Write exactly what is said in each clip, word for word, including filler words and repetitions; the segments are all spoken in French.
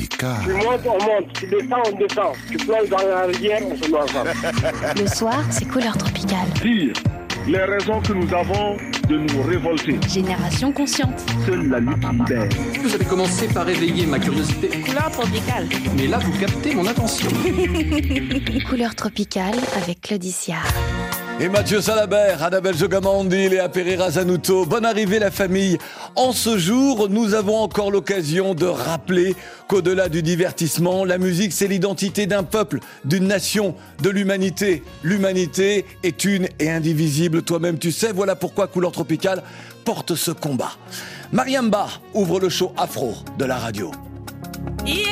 Tropical. Tu montes, on monte. Tu descends, on descend. Tu plonges dans la rivière, on se noie ensemble. Le soir, c'est Couleur Tropicale. Dire les raisons que nous avons de nous révolter. Génération consciente. Seule la lutte libère. Vous avez commencé par éveiller ma curiosité. Couleur Tropicale. Mais là, vous captez mon attention. Couleur Tropicale avec Claudicia. Et Mathieu Salabert, Annabelle Jogamandi, Léa Pereira Zanuto. Bonne arrivée la famille. En ce jour, nous avons encore l'occasion de rappeler qu'au-delà du divertissement, la musique c'est l'identité d'un peuple, d'une nation, de l'humanité. L'humanité est une et indivisible. Toi-même tu sais, voilà pourquoi Couleur Tropicale porte ce combat. Mariamba ouvre le show afro de la radio. Yeah,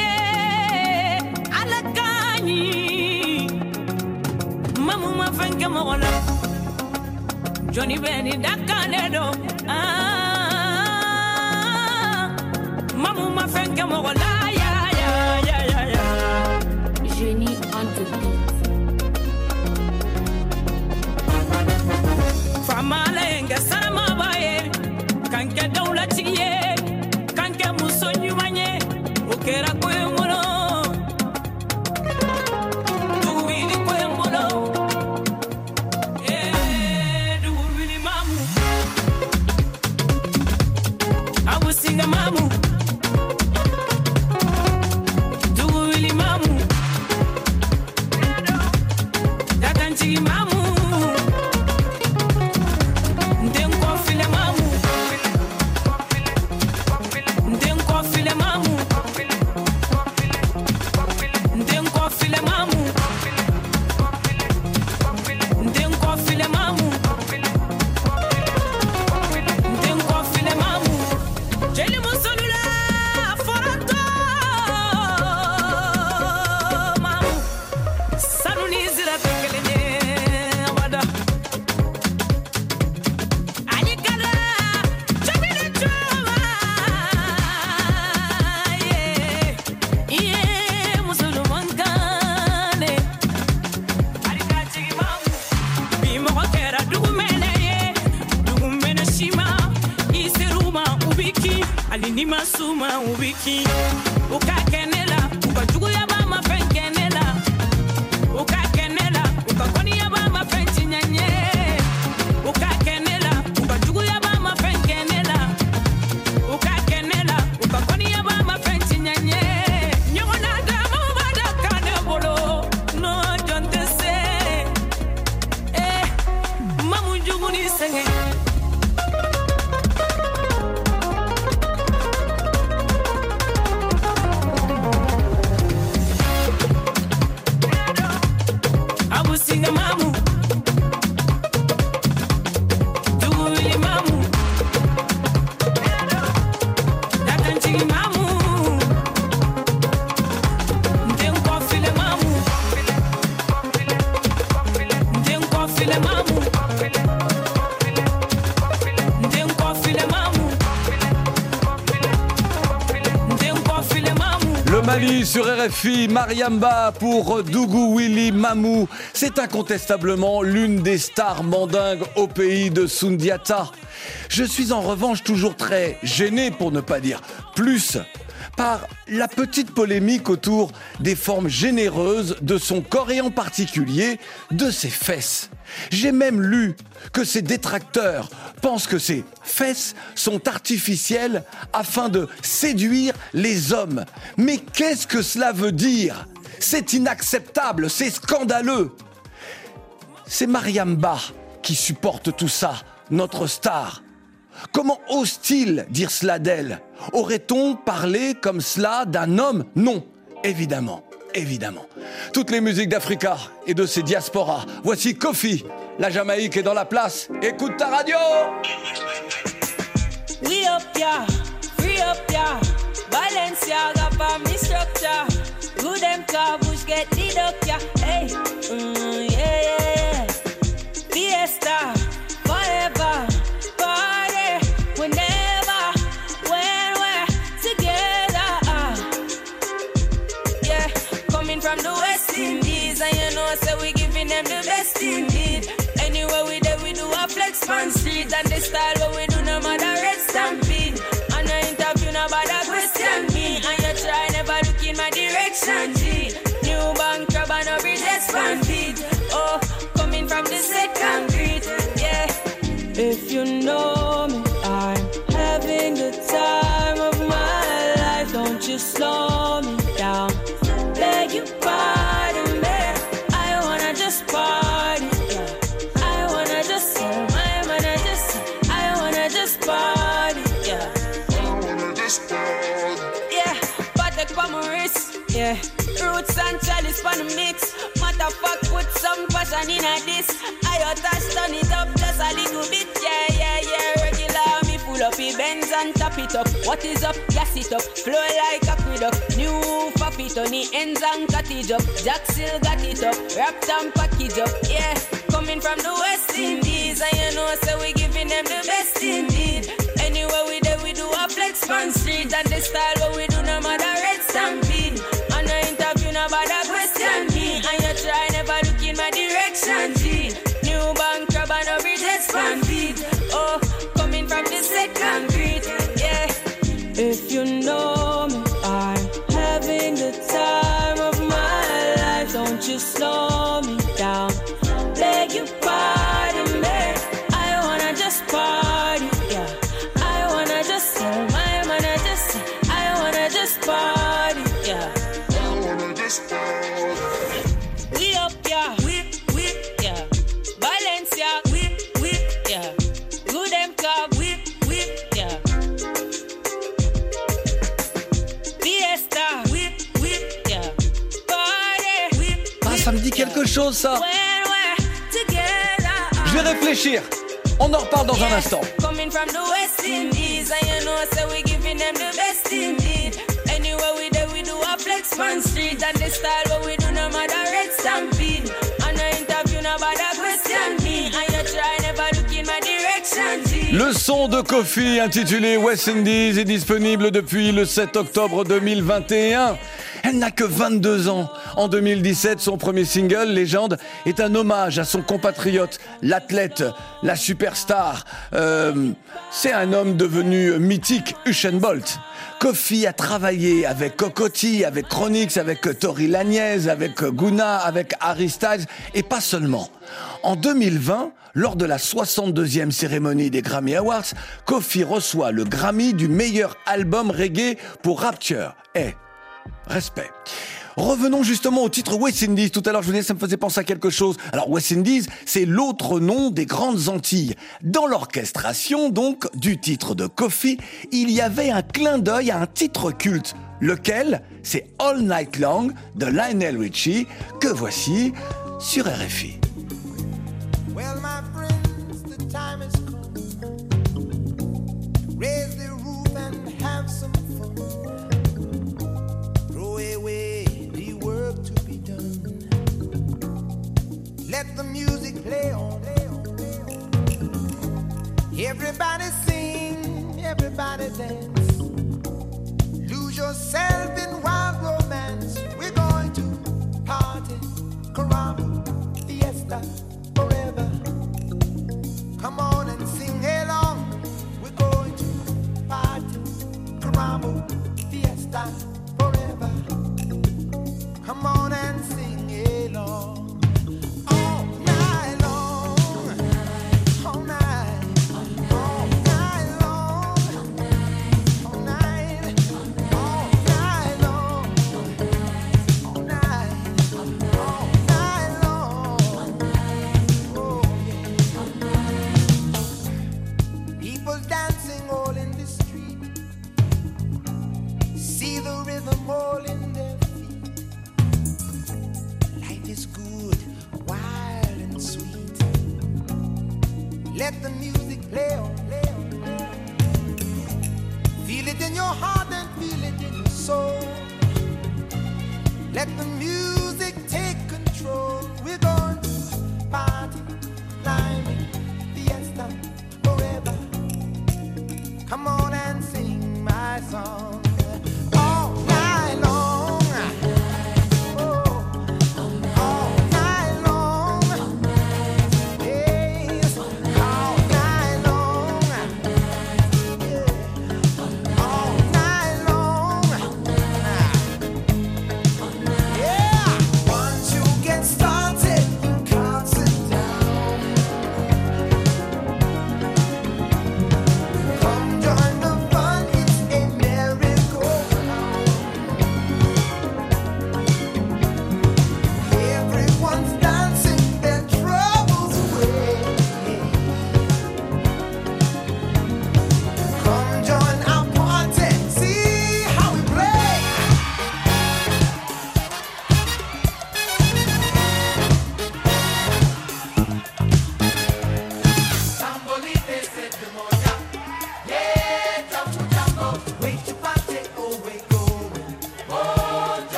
Mamu ma fenke mogola Johnny Benny Dakanedo ah Mamu ma fenke mogola ya ya ya ya ya Jenny on the beat Famale nga sama baye kanke dawla tiye kanke musonyu manye okera ko Singa mamu Dugu wili mamu Dakanchigi mamu Ndenko file mamu Ndenko file mamu Ndenko file mamu Ndenko file mamu Ndenko file mamu Jeli musolula forato mamu Sanuni zira tekelene wada Alikala chabina chuma Yeah Yeah musuluman kane Alikachi mamu Bimo wakera dugumene Dugumene shima Iseruma ubiki Alini masuma ubiki Ukakenela Ukajugu ya mama fenkenela Ukakenela Ukakoni ya mama fenchinyanye Ukakenela Ukajugu ya mama fenkenela Ukakenela Ukakoni ya mama fenchinyanye Nyongona dama wada kane bolo No jonte se Eh Mamu jugu ni senge Singa mamu Dugu wili mamu Dakanchigi mamu Ndenko file mamu Ndenko file mamu Ndenko file mamu Ndenko file mamu Le Mali sur R F I, Mariamba pour Dougou Willy Mamou. C'est incontestablement l'une des stars mandingues au pays de Soundiata. Je suis en revanche toujours très gêné, pour ne pas dire plus, par la petite polémique autour des formes généreuses de son corps et en particulier de ses fesses. J'ai même lu que ses détracteurs pensent que ses fesses sont artificielles afin de séduire les hommes. Mais qu'est-ce que cela veut dire ? C'est inacceptable, c'est scandaleux. C'est Mariamba qui supporte tout ça, notre star. Comment ose-t-il dire cela d'elle ? Aurait-on parlé comme cela d'un homme ? Non, évidemment, évidemment. Toutes les musiques d'Africa et de ses diasporas. Voici Kofi, la Jamaïque est dans la place. Écoute ta radio. We up ya, free up ya, Balenciaga for me structure. Good them car bush get lit up ya, hey, mm, yeah, yeah, yeah. Fiesta, forever, party, whenever, when we're together, uh. Yeah, coming from the West Indies, and you know, so we giving them the best indeed. Anywhere we there, we do a flex on street, and the style what we do no matter red stampede. And no interview, no bother question me, and you try never looking in my direction, G. New bank crab and a bridge expanded. Oh, coming from the set concrete, yeah. If you know me, I'm having the time of my life. Don't you slow me down. Beg you pardon me. I wanna just party, yeah. I wanna just, I wanna just, I wanna just party, yeah. I wanna just party. Yeah, Patek pa my wrist, yeah. Roots and chalice pa the mix. Matter fuck, put some passion in a this. I touch, turn it up just a little bit, yeah, yeah, yeah. Regular, me pull up the Benz and tap it up. What is up? Gas it up, flow like aqueduct. New pop it on the ends and cut it up. Jack still got it up, wrapped and package up, yeah. Coming from the West Indies, and you know, so we giving them the best indeed. Anywhere we there, we do a flex on street. And the style what we do, no matter red stampede. On the interview, no matter question me. And you try, never look in my direction, G. New bank crab and a bridge expanded. Oh, coming from the set concrete, yeah. If you know me, I'm having the time of my life. Don't you slow me down. Beg you pardon me. I wanna just party, yeah. I wanna just, I wanna just, I wanna just party, yeah. I wanna just party. We up, yeah. We, we, yeah. Valencia, we, we, yeah. Good them club, we, we, yeah. Fiesta, we, we, yeah. Party, we, Ah, ça me dit quelque chose, ça. when we're together. Je vais réfléchir. On en reparle dans un instant. Coming from the West Indies, and you know, so we giving them the best indeed. Anywhere we there, we do a flex on street. And the style what we do, no matter red stampede. On the interview, no matter question me. And you try, never look in my direction, G. Le son de Kofi intitulé West Indies est disponible depuis le sept octobre deux mille vingt et un. Elle n'a que vingt-deux ans. En deux mille dix-sept, son premier single, Légende, est un hommage à son compatriote, l'athlète, la superstar. Euh, c'est un homme devenu mythique, Usain Bolt. Kofi a travaillé avec Cocotti, avec Chronix, avec Tory Lanez, avec Guna, avec Harry Styles, et pas seulement. En deux mille vingt, lors de la soixante-deuxième cérémonie des Grammy Awards, Kofi reçoit le Grammy du meilleur album reggae pour Rapture. Eh, respect. Revenons justement au titre West Indies. Tout à l'heure, je vous disais, ça me faisait penser à quelque chose. Alors, West Indies, c'est l'autre nom des Grandes Antilles. Dans l'orchestration, donc, du titre de Kofi, il y avait un clin d'œil à un titre culte. Lequel? C'est All Night Long de Lionel Richie, que voici sur R F I. Well, my friends, the time has come. Raise the roof and have some fun. Throw away the work to be done. Let the music play on. Everybody sing, everybody dance. Lose yourself in wild romance. We're going to party, caramba, fiesta. Forever. Come on and sing along. We're going to party, caramba, fiesta, forever. Come on and sing along. All night long, all night, all night long, all night, all night long, all night, all night long. People dancing all in the street. See the rhythm all in their feet. Life is good, wild and sweet. Let the music play on, play on, play on. Feel it in your heart and feel it in your soul. Let the music take control. We're going to party, climbing, fiesta, forever. Come on and sing my song. All night long. Oh, all night long. Yes, all night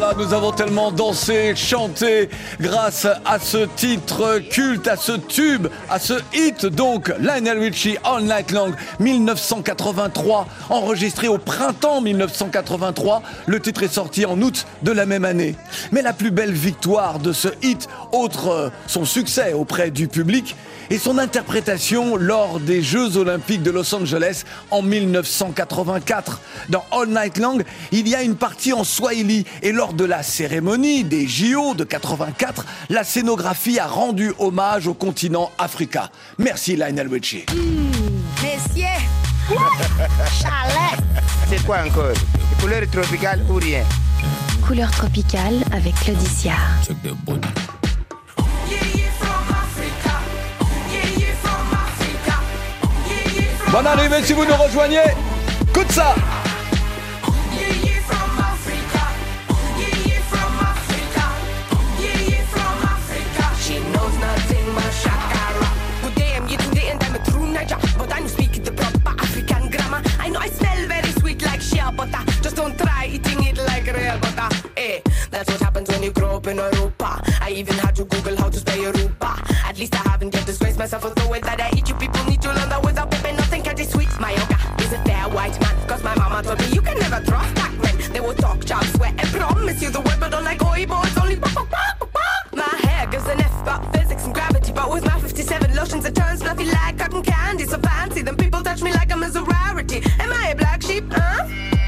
là, nous avons tellement dansé, chanté grâce à ce titre culte, à ce tube, à ce hit donc, Lionel Richie, All Night Long, dix-neuf cent quatre-vingt-trois, enregistré au printemps dix-neuf cent quatre-vingt-trois. Le titre est sorti en août de la même année. Mais la plus belle victoire de ce hit, autre son succès auprès du public, et son interprétation lors des Jeux Olympiques de Los Angeles en dix-neuf cent quatre-vingt-quatre. Dans All Night Long, il y a une partie en Swahili et lors de la cérémonie des J O de quatre-vingt-quatre, la scénographie a rendu hommage au continent africain. Merci Lionel Richie. Mmh, messieurs, chalet. C'est quoi encore? Couleur tropicale ou rien? Couleur tropicale avec Claudicia. Bonne arrivée si vous nous rejoignez. Écoute ça. Just don't try eating it like real butter. Eh, that's what happens when you grow up in Europa. I even had to Google how to spell Yoruba. At least I haven't yet disgraced myself for the way that I eat. You people need to learn that without pepping nothing can taste sweet. My yoga is a fair white man. Cause my mama told me you can never trust black men. They will talk, chop, sweat, and promise you the word, but don't like Oibo. It's only pop, pop, pop, pop. My hair gives an F about physics and gravity. But with my fifty-seven lotions, it turns fluffy like cotton candy. So fancy, then people touch me like I'm a rarity. Am I a black sheep, huh?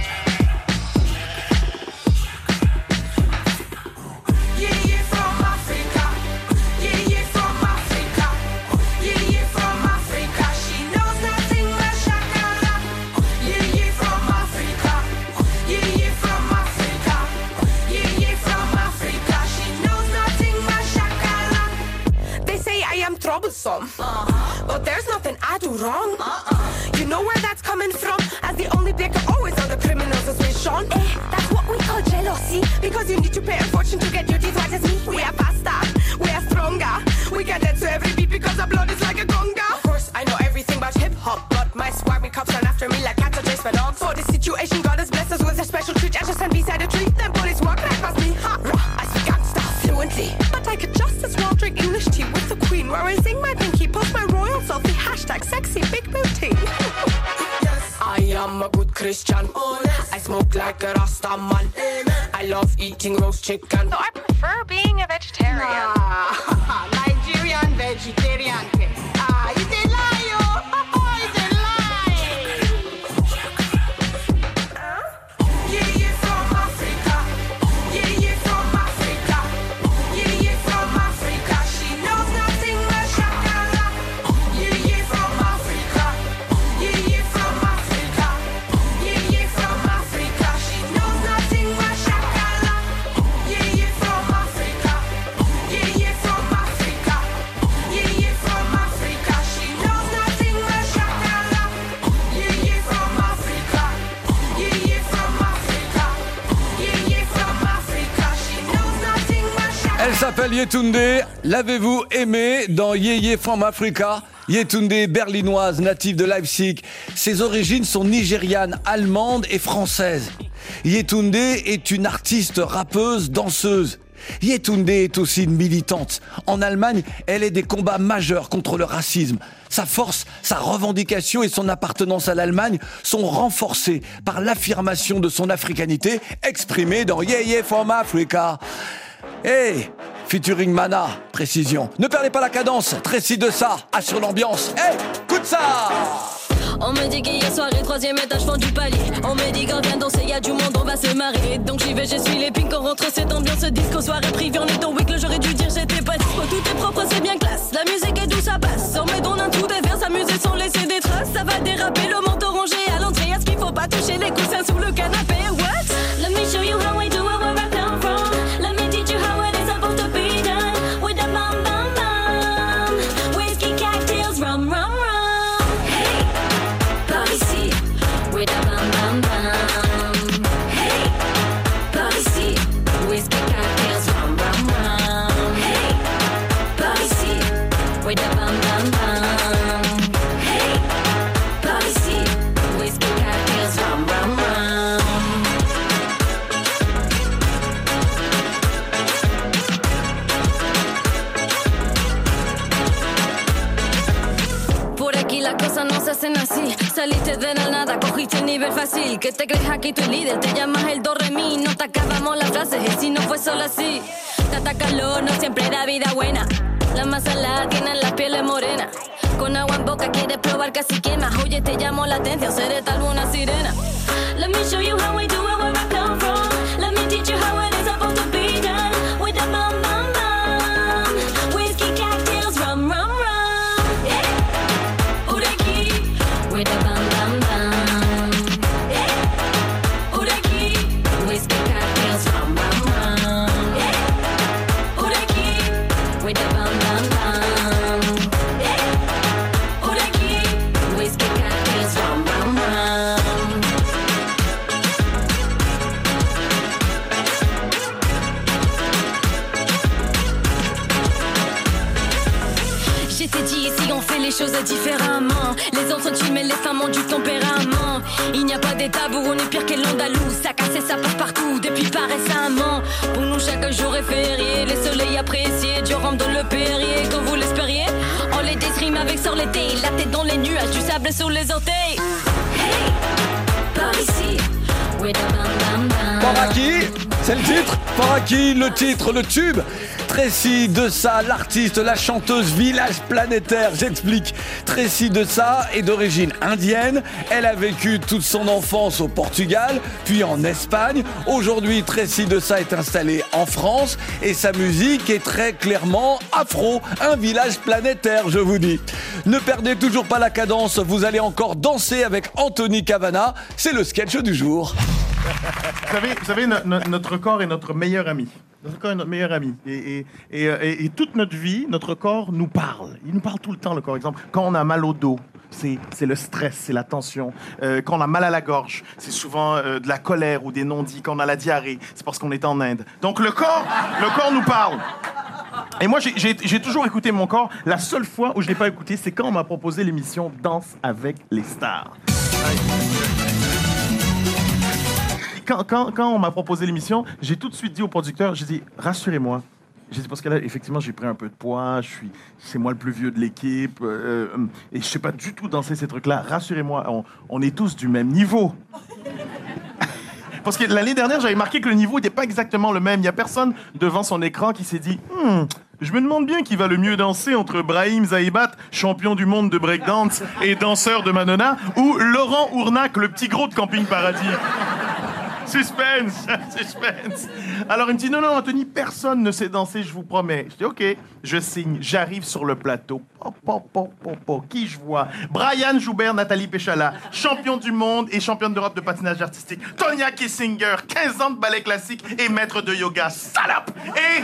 Troublesome, uh-huh. But there's nothing I do wrong. Uh-uh. You know where that's coming from? As the only black are always on the criminals as with Sean. Eh, that's what we call jealousy. Because you need to pay a fortune to get your teeth white as me. We are faster, we are stronger. We can dance to every beat because our blood is like a conga. Of course, I know everything about hip hop, but my squad me cops run after me like cats or Jace Van Og. So this situation, God has blessed us with a special treat. I just stand beside a tree, then police walk right past me. Ha, rah, I speak gangsta fluently, but I could just as well drink English tea with the Queen, where I sing my pinky, post my royal selfie, hashtag sexy big booty. Yes. I am a good Christian. Oh, yes. I smoke like a Rasta man. Amen. I love eating roast chicken. So I prefer being a vegetarian. Ah, Nigerian vegetarian. Ah, it's a lie, oh, it's a lie. Huh? Yeah, yeah, from Africa. Yeah, yeah, from Africa. Yeah, yeah, from Africa. She knows nothing but shakara. Yeah, yeah, from Africa. Yeah, yeah, from Africa. Yeah, yeah, from Africa. She knows nothing but shakara. Yeah, yeah, from Africa. Yeah, yeah, from Africa. Yeah, yeah, from Africa. She knows nothing but shakara. Yeah, yeah, from Africa. Yeah, yeah, from Africa. Yeah, yeah, from Africa. She knows nothing but shakara. Elle s'appelle Yetunde. L'avez-vous aimée dans Yeye from Africa? Yetunde, berlinoise, native de Leipzig. Ses origines sont nigérianes, allemandes et françaises. Yetunde est une artiste rappeuse, danseuse. Yetunde est aussi une militante. En Allemagne, elle est des combats majeurs contre le racisme. Sa force, sa revendication et son appartenance à l'Allemagne sont renforcées par l'affirmation de son africanité exprimée dans Yeye from Africa. Hey, featuring Mana, précision. Ne perdez pas la cadence, Tracy de ça, assure l'ambiance. Hey, écoute ça! On me dit qu'hier soirée, troisième étage, fond du palier. On me dit qu'on vient danser, y'a du monde, on va se marrer. Donc j'y vais, je suis les pinks, on rentre cette ambiance disco, soirée privée, on est au week, j'aurais dû dire j'étais pas dispo. Tout est propre, c'est bien classe, la musique est d'où ça passe. On met dans un trou de verre, s'amuser sans laisser des traces. Ça va déraper, le manteau rongé à l'entrée. Est-ce qu'il faut pas toucher les coussins sous le canapé? What? Let me show you how I do it, where I come from. Let me teach you how it is supposed to be done. With a bum bum bum. Whiskey, cocktails, rum rum rum. Hey, par ici. With a bum bum bum. Hey, par ici. Whiskey, cocktails, rum rum rum. Hey, par ici. With a bum bum bum. Hey, par ici. Whiskey, cocktails, rum rum rum. cosas no se hacen así. Saliste de la nada, cogiste el nivel fácil. Que te crees aquí tu líder, te llamas el do re mi. No te acabamos las frases, y si no fue solo así. Tata calor, no siempre era vida buena. La masa la tienen las pieles morenas. Con agua en boca quieres probar casi quema. Oye, te llamo la atención, seré tal vez una sirena. Let me show you how we do it where I come from. Let me teach you how it is supposed to be done. With the bum bum bum. Whiskey, cocktails, rum rum rum. Yeah. Ureki. With the bum bum bum. Yeah. Ureki. Whiskey, cocktails, rum rum rum. Yeah. Ureki. With the bum bum bum. Yeah. Ureki. Whiskey, cocktails, rum rum rum. Je t'ai dit ici on fait les choses différemment. Les hommes sont chill mais les femmes ont du tempérament. Il n'y a pas des tabous, on est pire que l'Andalous. Ça casse et ça passe partout depuis pas récemment. Pour nous chaque jour est férié. Les soleils appréciés, du rhum dans le Perrier. Comme vous l'espériez, on les détrime avec sur l'été. La tête dans les nuages, du sable sous les orteils. Hey, par ici. With a bam bam bam. Paraki, c'est le titre. Paraki, le titre, le tube. Tracy Dessa, l'artiste, la chanteuse Village Planétaire, j'explique. Tracy Dessa est d'origine indienne. Elle a vécu toute son enfance au Portugal, puis en Espagne. Aujourd'hui, Tracy Dessa est installée en France et sa musique est très clairement afro. Un village planétaire, je vous dis. Ne perdez toujours pas la cadence, vous allez encore danser avec Anthony Cavana. C'est le sketch du jour. Vous savez, vous savez no- no- notre corps est notre meilleur ami. Notre corps est notre meilleur ami. Et, et, et, et, et toute notre vie, notre corps nous parle. Il nous parle tout le temps, le corps. Exemple, quand on a mal au dos, c'est, c'est le stress, c'est la tension. Euh, quand on a mal à la gorge, c'est souvent euh, de la colère ou des non-dits. Quand on a la diarrhée, c'est parce qu'on est en Inde. Donc le corps, le corps nous parle. Et moi, j'ai, j'ai, j'ai toujours écouté mon corps. La seule fois où je ne l'ai pas écouté, c'est quand on m'a proposé l'émission Danse avec les stars. Quand, quand, quand on m'a proposé l'émission, j'ai tout de suite dit au producteur, j'ai dit, rassurez-moi. J'ai dit, parce que là, effectivement, j'ai pris un peu de poids, je suis, c'est moi le plus vieux de l'équipe, euh, et je sais pas du tout danser ces trucs-là. Rassurez-moi, on, on est tous du même niveau. Parce que l'année dernière, j'avais marqué que le niveau n'était pas exactement le même. Il n'y a personne devant son écran qui s'est dit hmm, « Je me demande bien qui va le mieux danser entre Brahim Zaïbat, champion du monde de breakdance et danseur de Manona, ou Laurent Ournac, le petit gros de Camping Paradis. » Suspense, suspense. Alors il me dit non, non, Anthony, personne ne sait danser, je vous promets. Je dis ok, je signe, j'arrive sur le plateau. Oh, oh, oh, oh, oh. Qui je vois? Brian Joubert, Nathalie Péchala, champion du monde et championne d'Europe de patinage artistique. Tonya Kissinger, quinze ans de ballet classique et maître de yoga. Salope! Et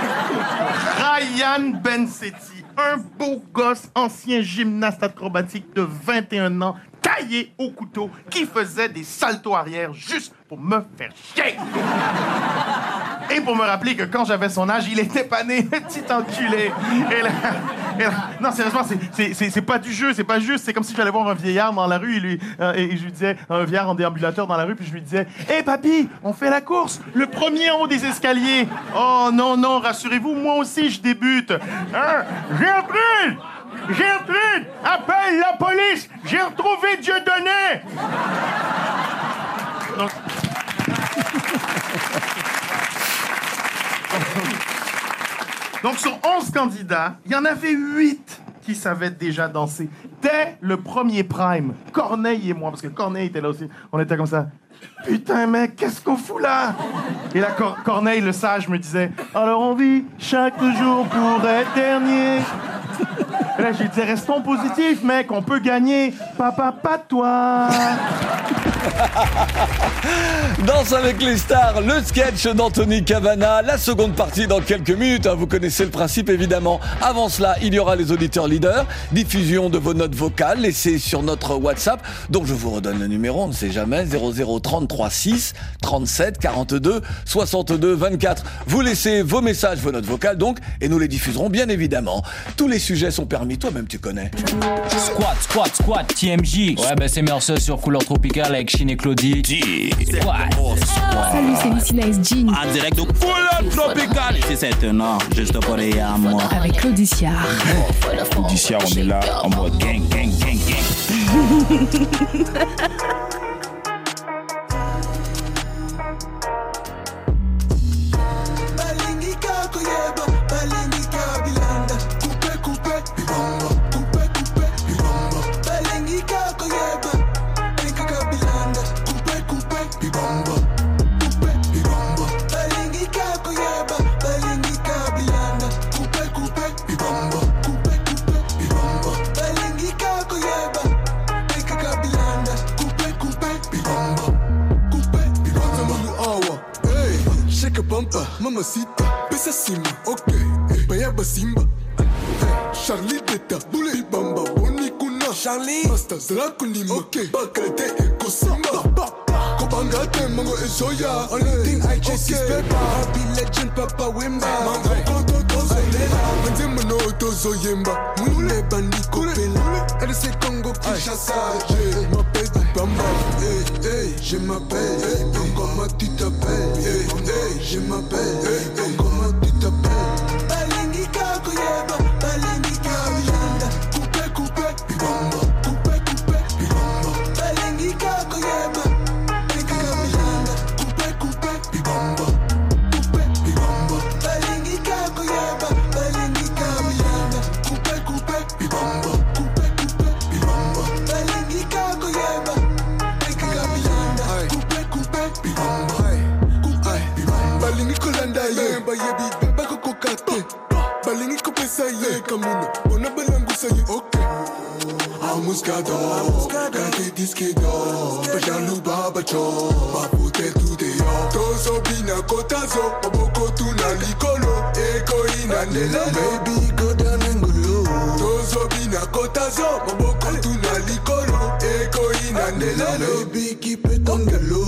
Ryan Bensetti, un beau gosse, ancien gymnaste acrobatique de vingt et un ans, taillé au couteau, qui faisait des saltos arrière juste pour me faire chier. Et pour me rappeler que quand j'avais son âge, il était pas né, petit enculé. Et là, et là, non, sérieusement, c'est, c'est, c'est, c'est pas du jeu, c'est pas juste. C'est comme si j'allais voir un vieillard dans la rue et, lui, euh, et je lui disais, un vieillard en déambulateur dans la rue, puis je lui disais, hé hey, papy, on fait la course, le premier en haut des escaliers. Oh non, non, rassurez-vous, moi aussi je débute. Hein? Gertrude! Gertrude! Appelle la police! J'ai retrouvé Dieudonné! Donc... Donc, sur onze candidats, il y en avait huit qui savaient déjà danser. Dès le premier prime, Corneille et moi, parce que Corneille était là aussi, on était comme ça. Putain, mec, qu'est-ce qu'on fout là? Et là, Cor- Corneille, le sage, me disait, alors on vit chaque jour pour être dernier. Et là, je lui disais, restons positifs, mec, on peut gagner. Papa, pas toi. Danse avec les stars, le sketch d'Anthony Cavana, la seconde partie dans quelques minutes, hein, vous connaissez le principe évidemment. Avant cela, il y aura les auditeurs leaders, diffusion de vos notes vocales laissées sur notre WhatsApp, dont je vous redonne le numéro, on ne sait jamais, zéro zéro trente-trois six trente-sept quarante-deux soixante-deux vingt-quatre. Vous laissez vos messages, vos notes vocales donc, et nous les diffuserons bien évidemment. Tous les sujets sont permis, toi-même tu connais. Squat, squat, squat, T M J. Ouais, bah c'est Merceau sur couleur tropicale avec Chine et Claudie. Ouais. Salut, c'est Lucy Nice Jean. En direct de Couleur Tropicale. Si c'est un an, juste pour les amours. Avec Claudicia. Claudicia, on est là en mode gang, gang, gang, gang. Mamacita, pesa simba, ok, bayaba simba. Charlie Teta, Bule Bibamba, Boni Kuna, Charlie, Basta Zrakunima, ok, Bakrete, Eko Simba, Kobanga Mango e Soya, only thing I chase is paper, Happy Legend, Papa Wimba, Mango Koto Tozo Lela, Manzemano Tozo Yemba, Mule Baniko Pela, elle c'est Congo Kinshasa, je m'appelle Bamba, hey, hey, je m'appelle, hey, comment tu t'appelles, hey, hey, je m'appelle, hey, comment tu t'appelles, Balingika Koyeba, Balingika Vijanda, Coupe, coupe, Bibamba, Coupe, coupe, Bibamba, Balingika Koyeba, Balingika Vijanda, Coupe, coupe, Bibamba, Coupe, Bibamba, Balingika Koyeba, Balingika Vijanda, Coupe, coupe, Bibamba, Coupe, coupe, Bibamba, Balingika Koyeba, Balingika Vijanda, Coupe, coupe, Bibamba, Coupe, Bibamba, Balingi Kolanda Yemba Yebi, Beba Kokokate, Balingi Kopesa Ye Kamuna, Bona Balangu Saye, ok. Amuscado, Kate Diskedo, Bajalu Babacho, Mapute Tudeo, Tozo Bina Kotazo, Maboko Tuna Nicolo, Eko Ina Nela, Baby Godan Angulo, Tozo Bina Kotazo, Maboko Tuna Nicolo, Eko Ina Nela, Baby keep it on the low.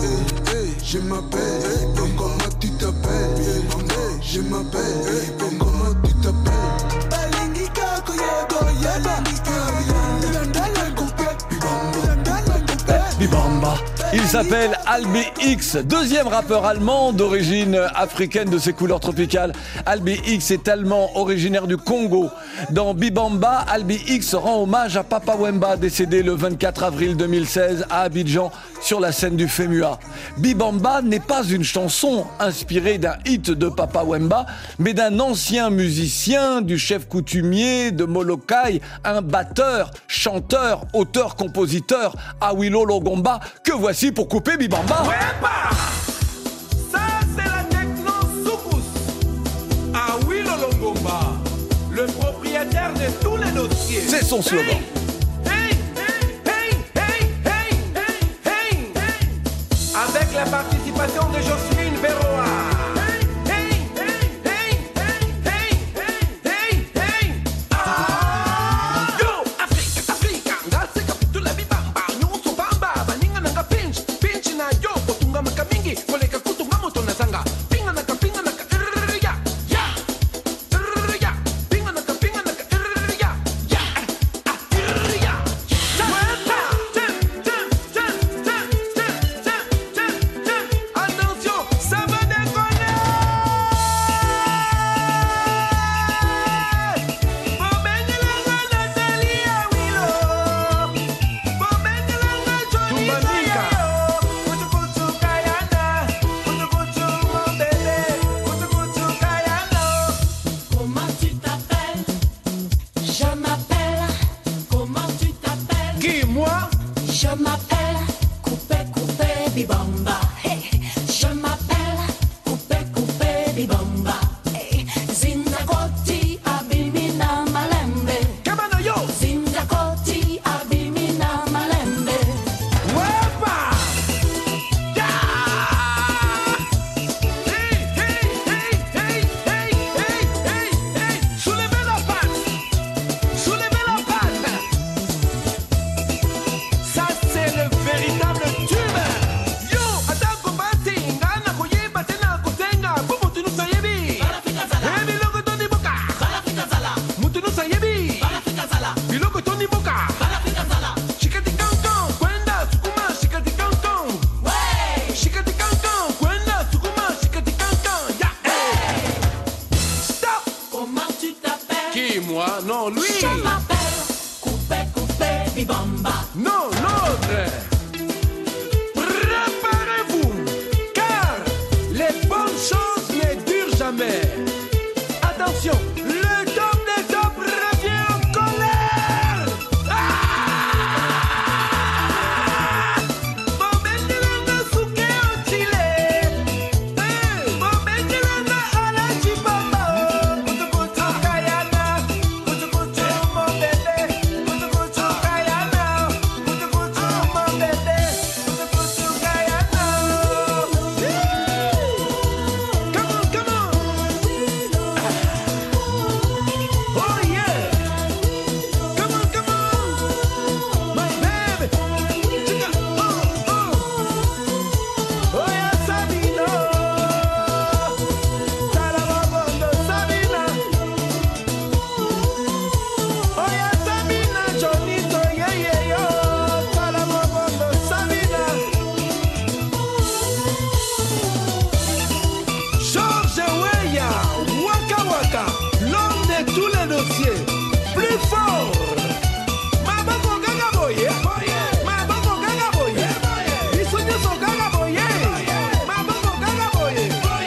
Je m'appelle, donc comment tu t'appelles? Je m'appelle, donc comment tu t'appelles? Balingika Koyeba, Balingika Bibamba. Il s'appelle Albi X, deuxième rappeur allemand d'origine africaine de ses couleurs tropicales. Albi X est allemand originaire du Congo. Dans Bibamba, Albi X rend hommage à Papa Wemba, décédé le vingt-quatre avril deux mille seize à Abidjan sur la scène du Femua. Bibamba n'est pas une chanson inspirée d'un hit de Papa Wemba, mais d'un ancien musicien, du chef coutumier de Molokai, un batteur, chanteur, auteur, compositeur, Awilo Longomba, que voici pour couper Bibamba. Wepa! Ça c'est la techno soukous. Awilo Longomba, le propriétaire de tous les dossiers. C'est son slogan. Hey, hey, hey, hey, hey, hey, hey, hey. Avec la participation de Jocelyne Berroa. Yo, atako basi, ngana kuyiba tena kutenga, bubu tunusa moi, non, lui. Je m'appelle Coupé Coupé Bibamba. Non, l'autre. Préparez-vous, car les bonnes choses ne durent jamais. Attention, le top des tops revient en colère. Ah! Momentirana suke en Chile. Eh, momentirana ala chipamba. Kutu kutu kayana, kutu kutu mon bébé. Kutu kutu kayana, kutu kutu mon bébé. Kutu kutu kayana. Come on, come on. Oh yeah. Come on, come on. My baby. Chica. Oh, oh. Oh yeah, Sabina. Talababondo, Sabina. Oh yeah, Sabina. Jonito, yeah, yeah, yo. Talababondo, Sabina. George Weah, Waka Waka, l'homme de tous les dossiers, plus fort. Maboko Gaga Boye, Maboko Gaga Boye, Isonyo So Gaga Boye, Maboko Gaga Boye.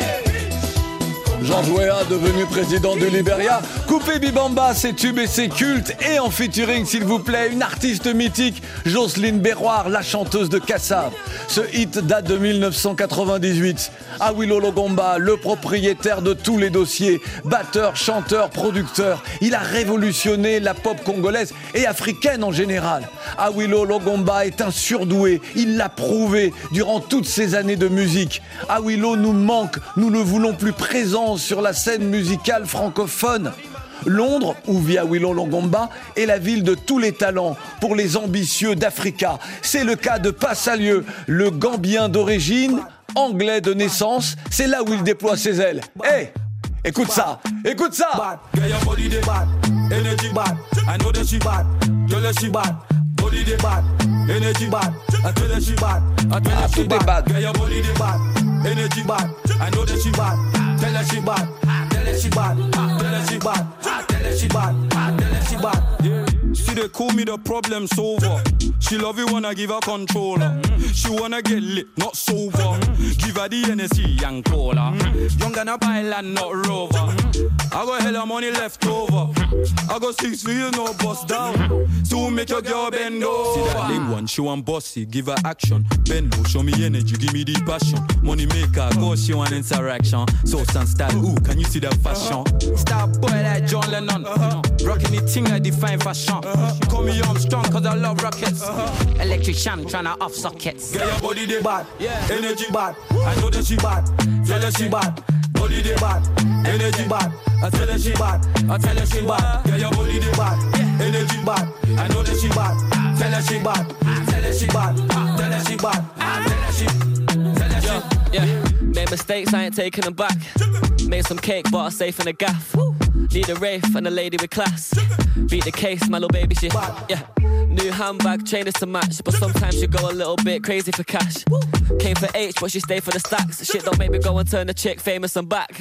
George Weah, devenu président du Libéria. Coupé Bibamba, ses tubes et ses cultes. Et en featuring, s'il vous plaît, une artiste mythique, Jocelyne Berroir, la chanteuse de Kassav. Ce hit date de mille neuf cent quatre-vingt-dix-huit. Awilo Longomba, le propriétaire de tous les dossiers, batteur, chanteur, producteur. Il a révolutionné la pop congolaise et africaine en général. Awilo Longomba est un surdoué. Il l'a prouvé durant toutes ces années de musique. Awilo nous manque. Nous le voulons plus présent sur la scène musicale francophone. Londres, où vit Awilo Longomba, est la ville de tous les talents pour les ambitieux d'Africa. C'est le cas de Passalieu, le Gambien d'origine, anglais de naissance. C'est là où il déploie ses ailes. Hé, hey, écoute ça, écoute ça. Get your body dey bad, energy bad. I know that she bad, tell her she bad. Body dey bad, energy bad. I tell her she bad, I tell her she bad. Get your body dey bad, energy bad. I know that she bad, tell her she bad. Tell her she bad, tell her she bad. Tell her she bad, tell her she bad. Yeah. She dey call me the problem solver. She love it when I give her controller. She wanna get lit, not sober. Give her the N S C and cola. Young and a pilot, not rover. I got hella money left over. I got six wheels, no bust down. So make your girl bend over. See that big one, she want bossy, give her action. Bend low, show me energy, give me the passion. Money maker, cause she want interaction. Sauce and style, ooh, can you see the fashion? Star boy like John Lennon. Rocking the thing like define fashion. Call me Armstrong cause I love rockets. Electrician tryna off sockets. Get your body dey bad, yeah. Energy bad. I know that she bad, tell her she bad. Body dey bad, energy bad. I tell her she bad, I tell her she bad. Get your body dey bad, yeah. Energy bad. I know that she bad, tell her she bad. Tell her she bad, tell her she bad. Tell her she, tell her she. Yeah, made mistakes, I ain't taking them back. Made some cake, but I'm safe in the gaff. Need a Wraith and a lady with class. Beat the case, my little baby, she, yeah. New handbag, chain is to match, but sometimes you go a little bit crazy for cash. Came for H, but she stayed for the stacks. Shit don't make me go and turn the chick famous and back.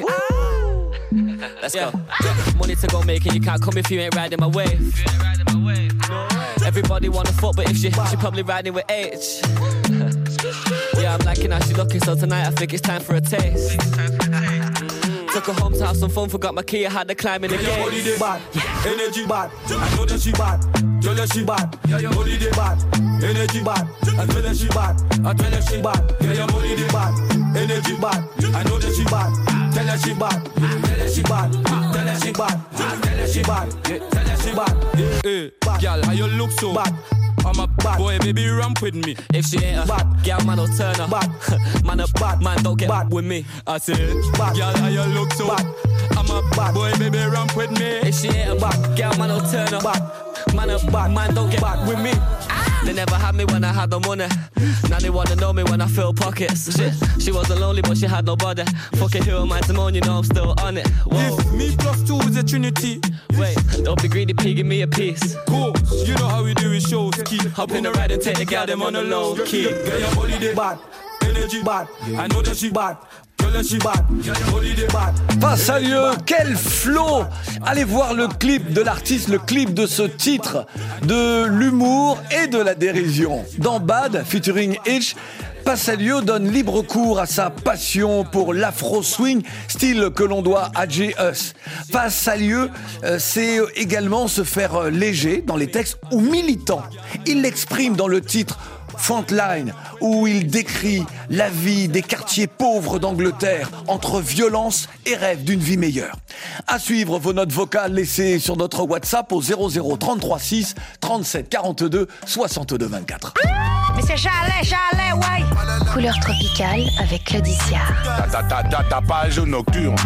Let's yeah. go. Money to go making, you can't come if you ain't riding my wave. Everybody want a foot, but if she, she probably riding with H. Yeah, I'm liking how she looking, so tonight I think it's time for a taste. Took her home to have some fun, forgot my key, I had to climb in the gate. Your body dey bad, energy bad. I know that she bad, tell her she bad. Your body dey bad, energy bad. I tell her she bad, I tell her she bad. Yeah, your body dey bad, energy bad. I know that she bad, tell her she bad. Tell her she bad, tell her she bad. Tell her she bad, tell her she bad. Hey, girl, how you look so bad? I'm a bad boy, baby, ramp with me. If she ain't a bad girl, man, don't turn her. Bad man, a bad man, don't get bad with me. I said, bad girl, how you look so bad? I'm a bad boy, baby, ramp with me. If she ain't a bad girl, man, don't turn her. Bad man, a bad man, don't get bad with me. They never had me when I had no money. Now they wanna know me when I fill pockets. Shit, she wasn't lonely, but she had nobody. Fuck it, who am I to moan? You know I'm still on it. Whoa. If me plus two is a trinity. Wait, don't be greedy, P, give me a piece. Cool, you know how we do it, shows key. Hop in the ride and take the girl them on the low key. Get your body they bad, energy bad. I know that she bad. Pas sérieux, quel flow! Allez voir le clip de l'artiste, le clip de ce titre, de l'humour et de la dérision. Dans Bad, featuring Hitch, Passalio donne libre cours à sa passion pour l'afro-swing, style que l'on doit à J Us. Passalio, euh, c'est également se faire euh, léger dans les textes ou militant. Il l'exprime dans le titre Frontline, où il décrit la vie des quartiers pauvres d'Angleterre entre violence et rêve d'une vie meilleure. À suivre vos notes vocales laissées sur notre WhatsApp au zéro zéro trente-trois six trente-sept quarante-deux soixante-deux vingt-quatre. Mais c'est chalet, chalet, ouais. Couleur tropicale avec Claudicia. Ta ta ta ta page nocturne.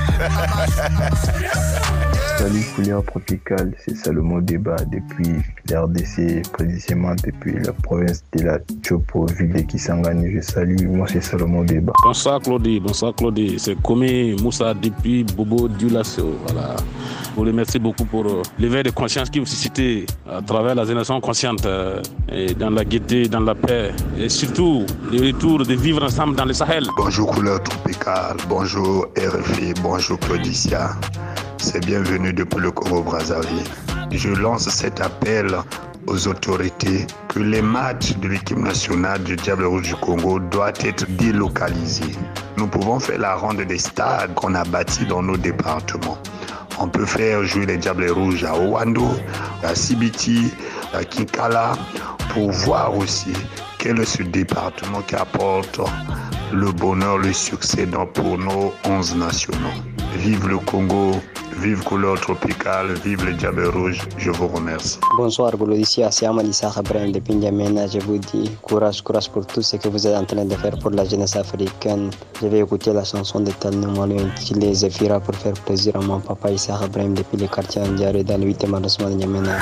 Salut couleur tropicale, c'est Salomon Débat depuis l'R D C, précisément depuis la province de la Chopo, ville de Kisangani. Je salue, moi c'est Salomon Débat. Bonsoir Claudie, bonsoir Claudie, c'est Komi Moussa depuis Bobo Dioulasso. Voilà. Je vous remercie beaucoup pour euh, l'éveil de conscience qui vous suscitez à travers la génération consciente, euh, et dans la gaieté, dans la paix, et surtout le retour de vivre ensemble dans le Sahel. Bonjour couleur tropicale, bonjour R F I, bonjour Claudicia. C'est bienvenue depuis le Congo-Brazzaville. Je lance cet appel aux autorités que les matchs de l'équipe nationale du Diable Rouge du Congo doivent être délocalisés. Nous pouvons faire la ronde des stades qu'on a bâtis dans nos départements. On peut faire jouer les Diables Rouges à Owando, à Sibiti, à Kinkala, pour voir aussi quel est ce département qui apporte le bonheur, le succès pour nos onze nationaux. Vive le Congo, vive couleur tropicale, vive les Diables Rouges, je vous remercie. Bonsoir Claudicia, c'est Amalissa Abraham de Pindiamena. Je vous dis courage, courage pour tout ce que vous êtes en train de faire pour la jeunesse africaine. Je vais écouter la chanson de Talno Malo intitulée Zefira pour faire plaisir à mon papa Issa Abraham depuis le quartier Andiare dans le huitième arrondissement de N'Djamena.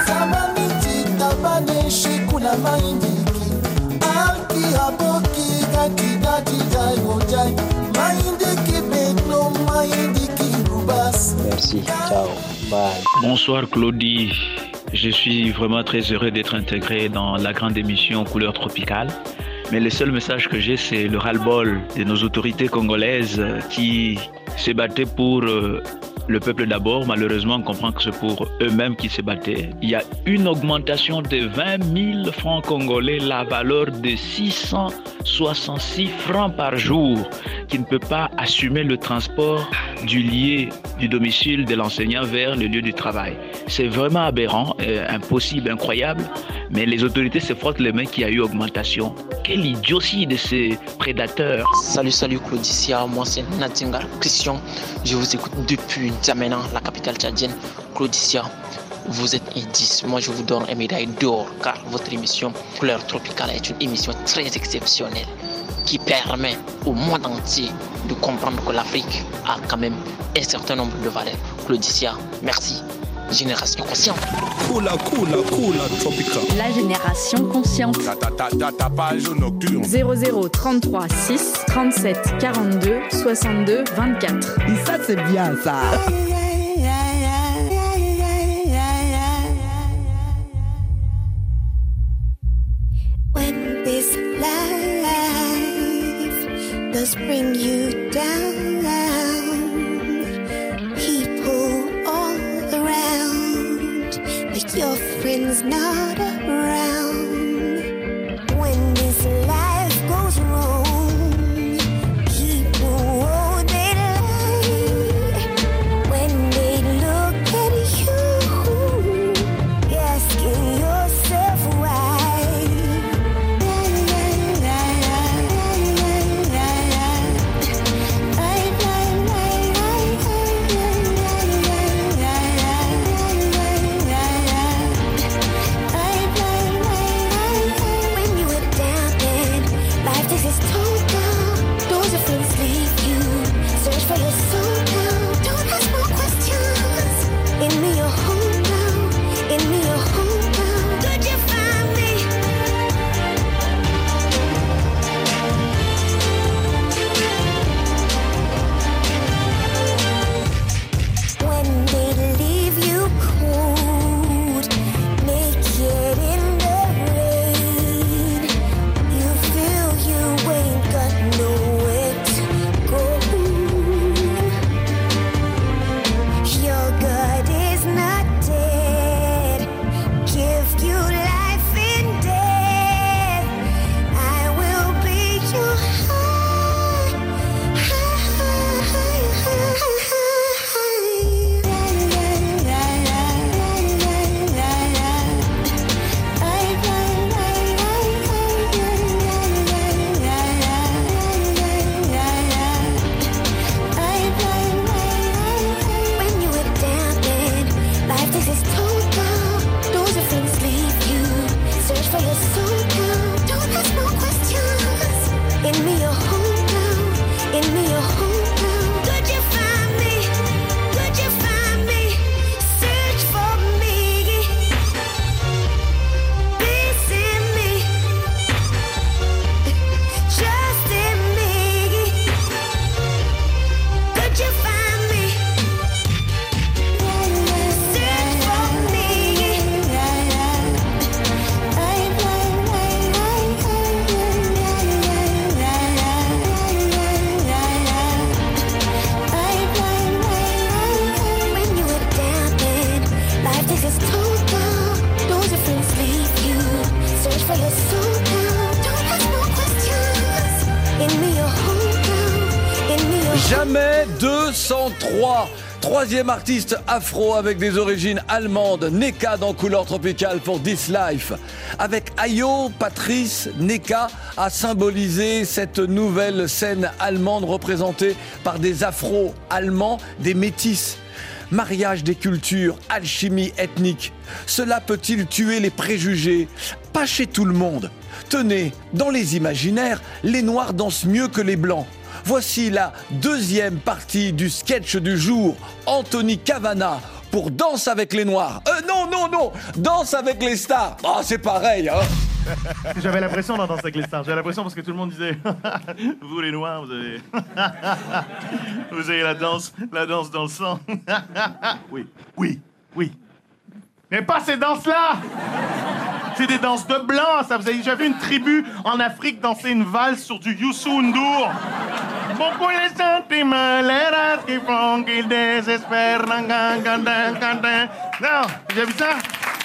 Merci, ciao, bye. Bonsoir Claudie, je suis vraiment très heureux d'être intégré dans la grande émission Couleur Tropicale. Mais le seul message que j'ai, c'est le ras-le-bol de nos autorités congolaises qui se battaient pour euh, le peuple d'abord. Malheureusement, on comprend que c'est pour eux-mêmes qui se battaient. Il y a une augmentation de vingt mille francs congolais, la valeur de six cent soixante-six francs par jour, qui ne peut pas assumer le transport du lieu du domicile de l'enseignant vers le lieu du travail. C'est vraiment aberrant, euh, impossible, incroyable, mais les autorités se frottent les mains qu'il y a eu augmentation. Quelle idiotie de ces prédateurs. Salut, salut Claudicia, moi c'est Nadinga Christian, je vous écoute depuis N'Djamena, la capitale tchadienne. Claudicia, vous êtes indice, moi je vous donne une médaille d'or car votre émission Couleur Tropicale est une émission très exceptionnelle qui permet au monde entier de comprendre que l'Afrique a quand même un certain nombre de valeurs. Claudicia, merci. Génération consciente. Coula, coula, coula, tropical. La génération consciente. Ta ta ta ta ta page nocturne. zéro zéro trente-trois six trente-sept quarante-deux soixante-deux vingt-quatre. Et ça c'est bien ça. When this life does bring you down, people all around, but your friends not around. When this life goes wrong, people hold their light. When they look at you, asking yourself why. I soixante-trois. Troisième artiste afro avec des origines allemandes, Neka dans Couleur Tropicale pour This Life. Avec Ayo, Patrice, Neka a symbolisé cette nouvelle scène allemande représentée par des afro-allemands, des métis. Mariage des cultures, alchimie ethnique. Cela peut-il tuer les préjugés? Pas chez tout le monde. Tenez, dans les imaginaires, les Noirs dansent mieux que les Blancs. Voici la deuxième partie du sketch du jour. Anthony Cavana pour Danse avec les Noirs. Euh, non, non, non, Danse avec les stars. Oh, c'est pareil, hein. J'avais l'impression dans Danse avec les stars. J'avais l'impression parce que tout le monde disait vous les Noirs, vous avez vous avez la danse, la danse dans le sang. Oui, oui, oui. Mais pas ces danses-là. C'est des danses de blancs, ça. Vous avez déjà vu une tribu en Afrique danser une valse sur du Youssou N'Dour? Beaucoup les sentiments, les races qui font qu'ils désespèrent. Non, vous avez vu ça?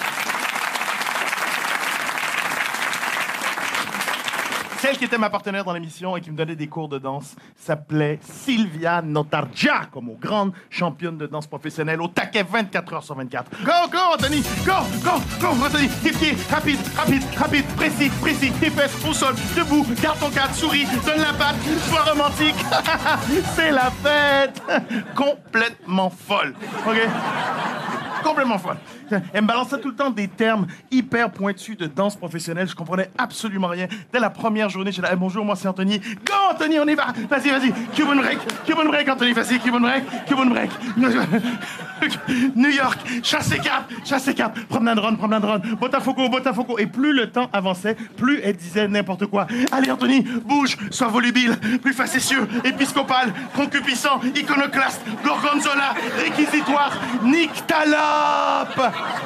Celle qui était ma partenaire dans l'émission et qui me donnait des cours de danse s'appelait Sylvia Notargia, comme aux grandes championnes de danse professionnelle, au taquet vingt-quatre heures sur vingt-quatre. Go, go, Anthony! Go, go, go, Anthony! Tes pieds, rapide, rapide, rapide, précis, précis, tes fesses au sol, debout, garde ton cadre, souris, donne la patte, sois romantique. C'est la fête! Complètement folle, OK? Complètement folle. Elle me balançait tout le temps des termes hyper pointus de danse professionnelle. Je comprenais absolument rien. Dès la première journée, j'étais là, hey, bonjour, moi c'est Anthony. Go, Anthony, on y va. Vas-y, vas-y. Cuban break, Cuban break, Anthony, vas-y, Cuban break, Cuban break. New York, chasse et cap, chasse et cap. Promenade run, promenade run. Botafogo, Botafogo. Et plus le temps avançait, plus elle disait n'importe quoi. Allez, Anthony, bouge, sois volubile, plus facétieux, épiscopal, concupiscent, iconoclaste, gorgonzola, réquisitoire, nyctalope.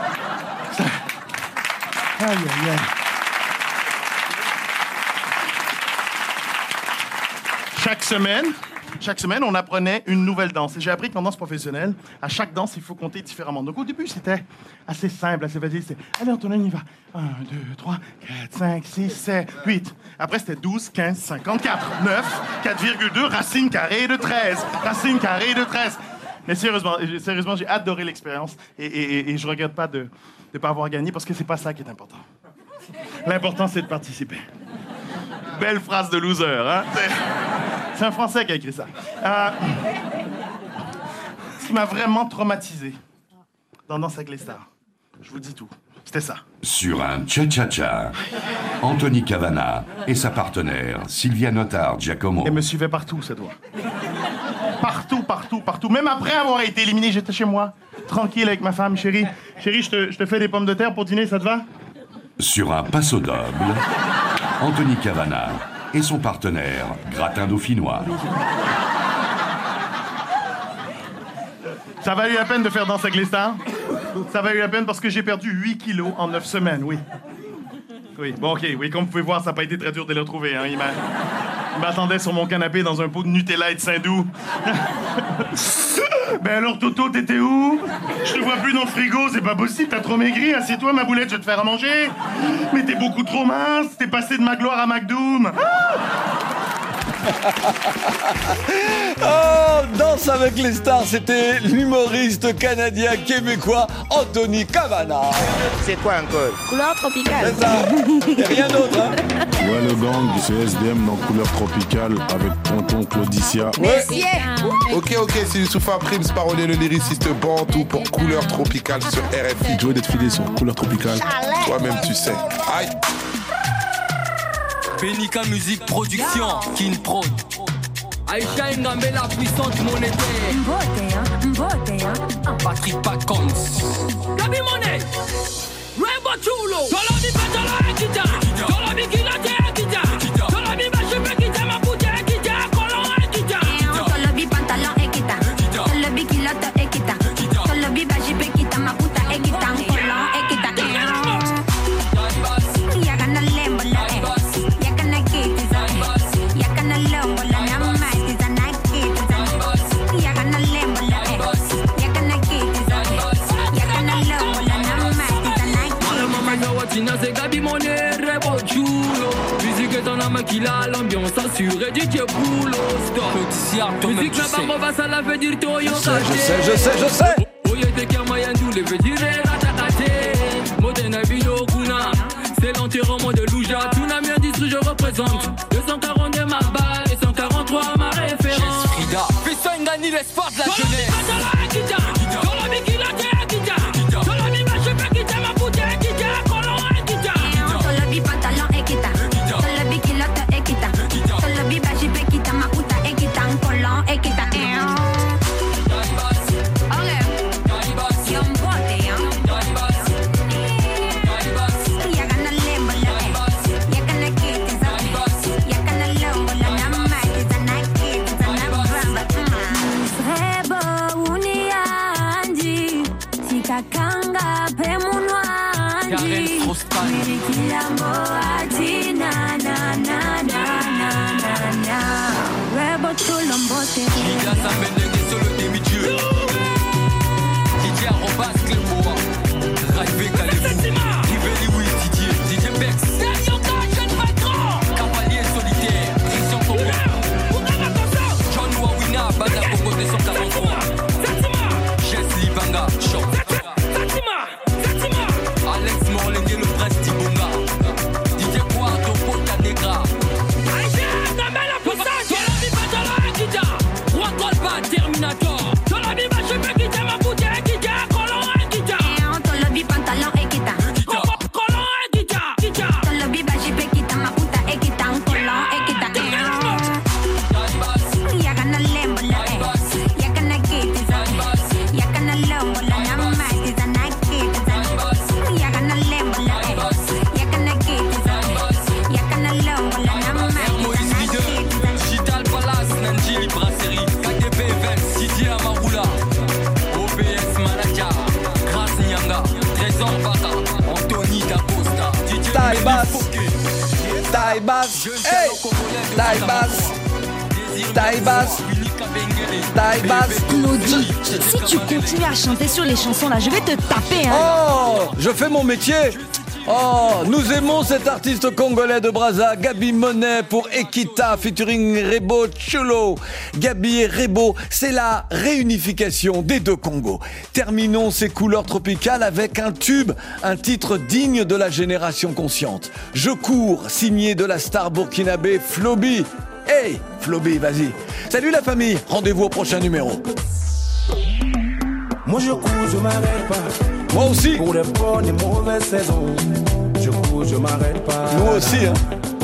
Aïe, aïe, aïe. Chaque semaine, chaque semaine, on apprenait une nouvelle danse. Et j'ai appris qu'en danse professionnelle, à chaque danse, il faut compter différemment. Donc au début, c'était assez simple, assez facile. C'était, allez, Antonin, on y va. un, deux, trois, quatre, cinq, six, sept, huit. Après, c'était douze, quinze, cinquante-quatre, neuf, quatre virgule deux, racine carrée de treize. Racine carrée de treize. Mais sérieusement, sérieusement, j'ai adoré l'expérience et, et, et je regrette pas de ne pas avoir gagné parce que c'est pas ça qui est important. L'important, c'est de participer. Belle phrase de loser, hein? C'est, c'est un Français qui a écrit ça. Euh, ce qui m'a vraiment traumatisé dans Danse avec les stars, je vous dis tout, c'était ça. Sur un cha-cha-cha, Anthony Cavana et sa partenaire, Sylvia Notar Giacomo. Elle me suivait partout, cette voix. Partout, partout, partout. Même après avoir été éliminé, j'étais chez moi, tranquille avec ma femme, chérie. Chérie, je te, je te fais des pommes de terre pour dîner, ça te va? Sur un passo doble, Anthony Cavana et son partenaire, gratin dauphinois. Ça a valu la peine de faire Danse avec les stars? Ça a valu la peine parce que j'ai perdu huit kilos en neuf semaines, oui. Oui, bon, OK, oui, comme vous pouvez voir, ça n'a pas été très dur de les retrouver, hein. Il m'a... Il m'attendait sur mon canapé dans un pot de Nutella et de Saint-Doux. Ben alors, Toto, t'étais où? Je te vois plus dans le frigo, c'est pas possible, t'as trop maigri. Assieds-toi, ma boulette, je vais te faire à manger. Mais t'es beaucoup trop mince, t'es passé de ma gloire à McDoom. Oh, Danse avec les stars, c'était l'humoriste canadien-québécois Anthony Cavana. C'est quoi encore? Couleur Tropicale. C'est ça. Y'a rien d'autre, hein? Ouais, le gang, c'est S D M dans Couleur Tropicale avec Tonton Claudicia. Ouais. Ok, ok, c'est Youssoufa Prims, parolier le lyriciste Bantou pour Couleur Tropicale sur R F I. Joey d'être filé sur Couleur Tropicale. Toi-même, tu sais. Aïe. Benika Musique Production, King Prod. Aïcha Ngambe, la puissante monétaire. Mbote, hein, mbote, hein. Patrick Pacons. Gabi Monet. Rainbow Chulo. Tolobi Patola Ekita. Tolobi Kilate Ekita. Tolobi Bachebe Kita Mapute Ekita. Kolon Ekita. Tolobi Pantalon Ekita. Tolobi Kiloto Ekita. Tolobi Bachebe Kita Maputa Ekita. Kolon Ekita. Yakana Lembo la e. Yakana Kitiza. Yakana Lembo la nama. Yakana Lembo la e. Yakana Kitiza. Yakana Lembo la nama. Tina se Gabi Monet, Rebo Chulo. Musique est en la maquilla, l'ambiance assurée, D J Boulot stop. Musique n'a pas mauvais, ça la veut dire Toyo. Je sais, je sais, je sais, je sais. Oye te kama yandu le veut dire ratakate. Modena Vino Kuna. C'est l'enterrement de Louja. Tout n'a bien dit ce que je représente. deux cent quarante-deux ma balle et cent quarante-trois ma référence. Frida, fais ça une année l'espoir de la jeunesse. Claudie, si tu continues à chanter sur les chansons là, je vais te taper hein. Oh, je fais mon métier. Oh, nous aimons cet artiste congolais de Brazza, Gabi Monet pour Ekita featuring Rebo Chulo. Gabi et Rebo, c'est la réunification des deux Congos. Terminons ces couleurs tropicales avec un tube, un titre digne de la génération consciente. Je cours, signé de la star burkinabé Flobi. Hey, Flobi, vas-y. Salut la famille, rendez-vous au prochain numéro. Moi je cours, je m'arrête pas. Moi aussi. Pour les bonnes et mauvaises saisons. Je cours, je m'arrête pas. Nous aussi, hein.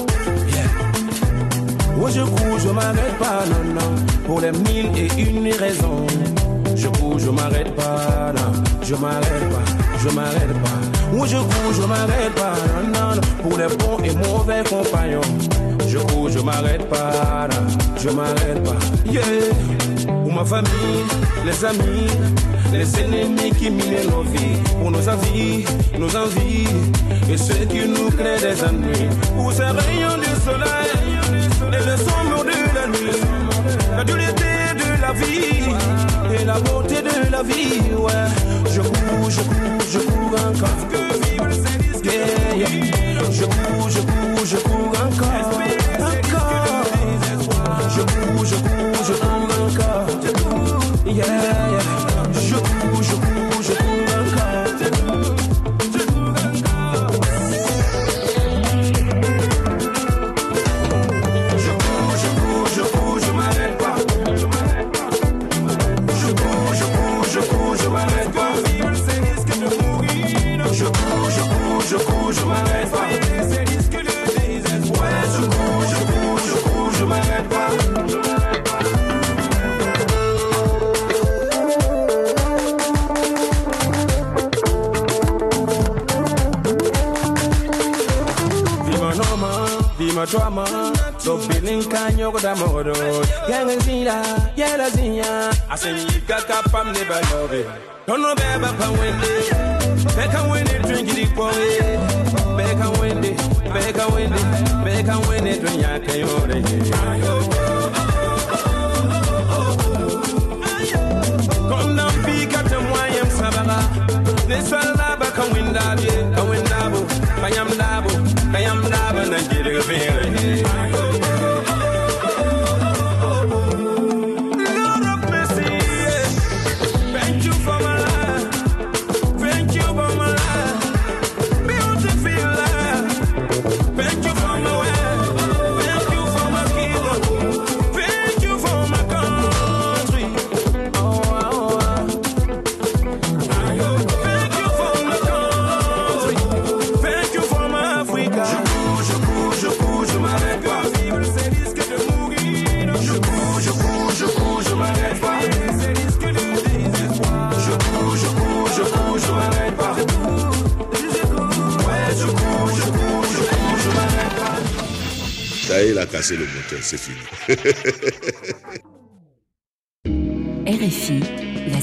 Yeah. Moi je cours, je m'arrête pas, non, non. Pour les mille et une raisons. Je cours, je m'arrête pas, non. Je m'arrête pas, je m'arrête pas. Moi je cours, je m'arrête pas, non, non. Pour les bons et mauvais compagnons. Je cours, je m'arrête pas, non. Je m'arrête pas. Yeah. Pour ma famille, les amis, les ennemis qui minent nos vies, pour nos avis, nos envies, et ceux qui nous créent des ennuis. Pour ces rayons du soleil, et le sombre de la nuit, la dureté de la vie, et la beauté de la vie, ouais. Je cours, je cours, je cours encore. Yeah, yeah. Je cours, je cours, je cours encore. Encore. Je cours, je cours, je cours encore. Yeah, yeah. Je cours, je cours, je cours encore. Je cours encore. Je cours, je cours, je cours, je m'arrête pas. Je cours, je cours, je cours, je m'arrête pas. Je cours, je cours, je cours, je m'arrête pas. Ouais, je cours, je cours, je cours, je m'arrête pas. Viva drama, so feeling kanyo da modo. Yanga zina, yela zinya. Asemi kaka pam never love it. Don't know beba pa wende. Beka wende drink it for it. Beka wende, beka wende, beka wende drink ya kayore. Kona pika te mwayem sababa. Nesala baka wenda bie, ka wenda bo. Kayam dabo, kayam dabo na jere vere. là, il a cassé le moteur, c'est fini. R F I